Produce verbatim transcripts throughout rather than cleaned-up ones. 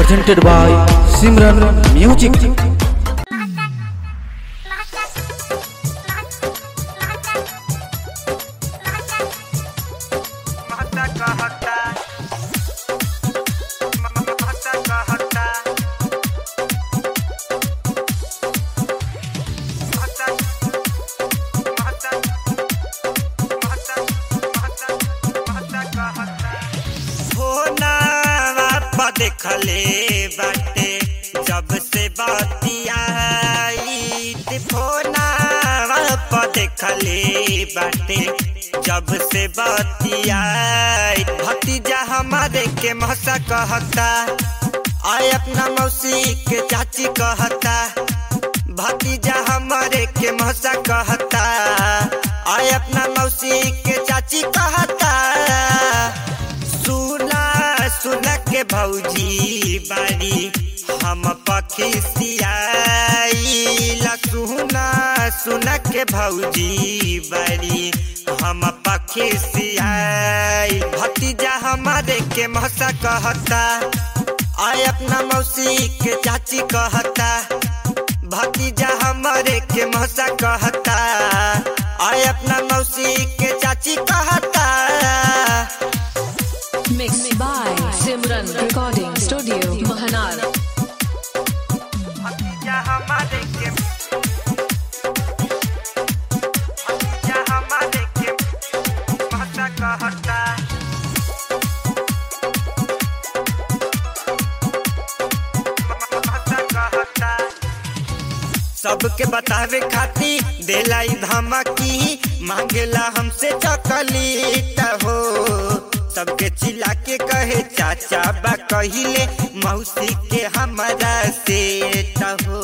presented by Simran Music. देखले बाटे जब से बतियाई फोना पर देखले बाटे जब से बतियाई भतीजा हमारे के मौसा कहता आए अपना मौसी के चाची कहता भतीजा हमारे के मौसा कहता आए अपना मौसी के चाची कहता सुना सुना के भौजी बारी हम पखिसियाइला सुना सुना के भौजी बारी हम पखिसियाई भतीजा हमारे के मौसा कहता आए अपना मौसी के चाची कहता भतीजा हमारे के मौसा कहता आए अपना मौसी के चाची कहता Mixed by Simran Recording Studio, Mahanar. भतीजा हमारे के भतीजा हमारे के मौसा कहता मौसा कहता सबके बतावे खाती देलाई धमकी मांगेला हमसे चॉकलेट हो सबके चिल्ला के कहे चाचा बा कहिले मौसी के हमारा सेट हो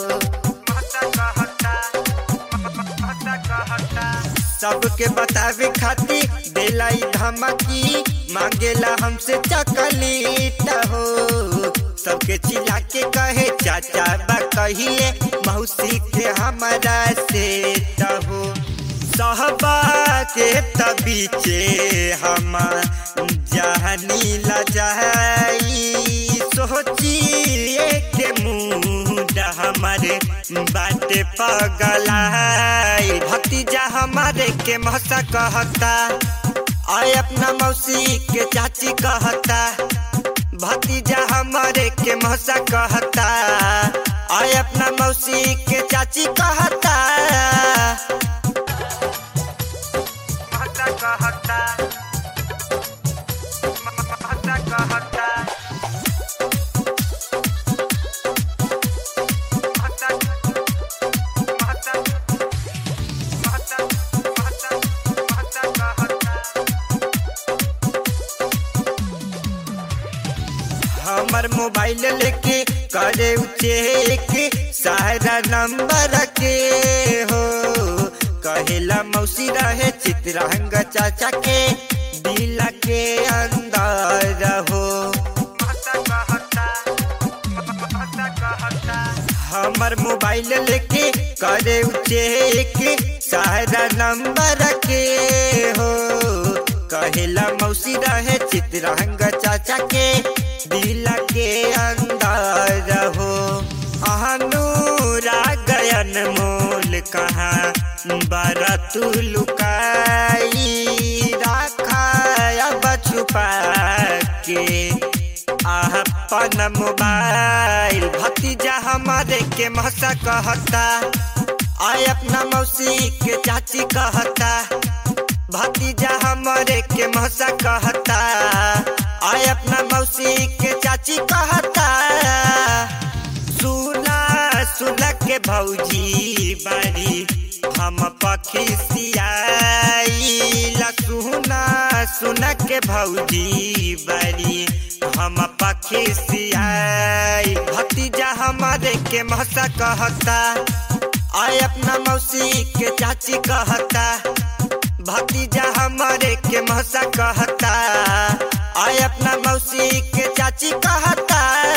सबके बतावे खातिर देलाई धमकी मांगेला हमसे चॉकलेट हो सबके चिल्ला के कहे चाचा बा कहिले मौसी के हमारा सेट हो सहबा के तबीचे हम जहनी लजाई सोचिए के मुंड हमारे बाटे पगलाई भतीजा हमारे के मौसा कहता आए अपना मौसी के चाची कहता भतीजा हमारे के मौसा कहता आए अपना मौसी के चाची कहता मौसा कहता मौसा कहता मौसा मौसा मौसा मौसा मौसा कहता हमर मोबाइल लेके करे चेक सारा नंबर के हो कहेला मौसी रहे चित्रहंग चाचा के दिल के अंदर हो हमर मोबाइल लेके करे चेक सारा नंबर के हो कहेला मौसी रहे चित्रहंग चाचा के दिल के अंदर हो अहनूरा गयन मोल कहाँ बारा तू लुकाई रखा अब छुपा के अपन मोबाइल भतीजा हमारे के मौसा कहता आए अपना मौसी के चाची कहता भतीजा हमारे के मौसा कहता आए अपना मौसी के चाची कहता सुना सुना के भौजी बारी हम पखिसियाइला सुना सुना के भौजी बारी हम पखिसियाई भतीजा हमारे के मौसा कहता आए अपना मौसी के चाची कहता भतीजा हमारे के मौसा कहता आए अपना मौसी के चाची कहता।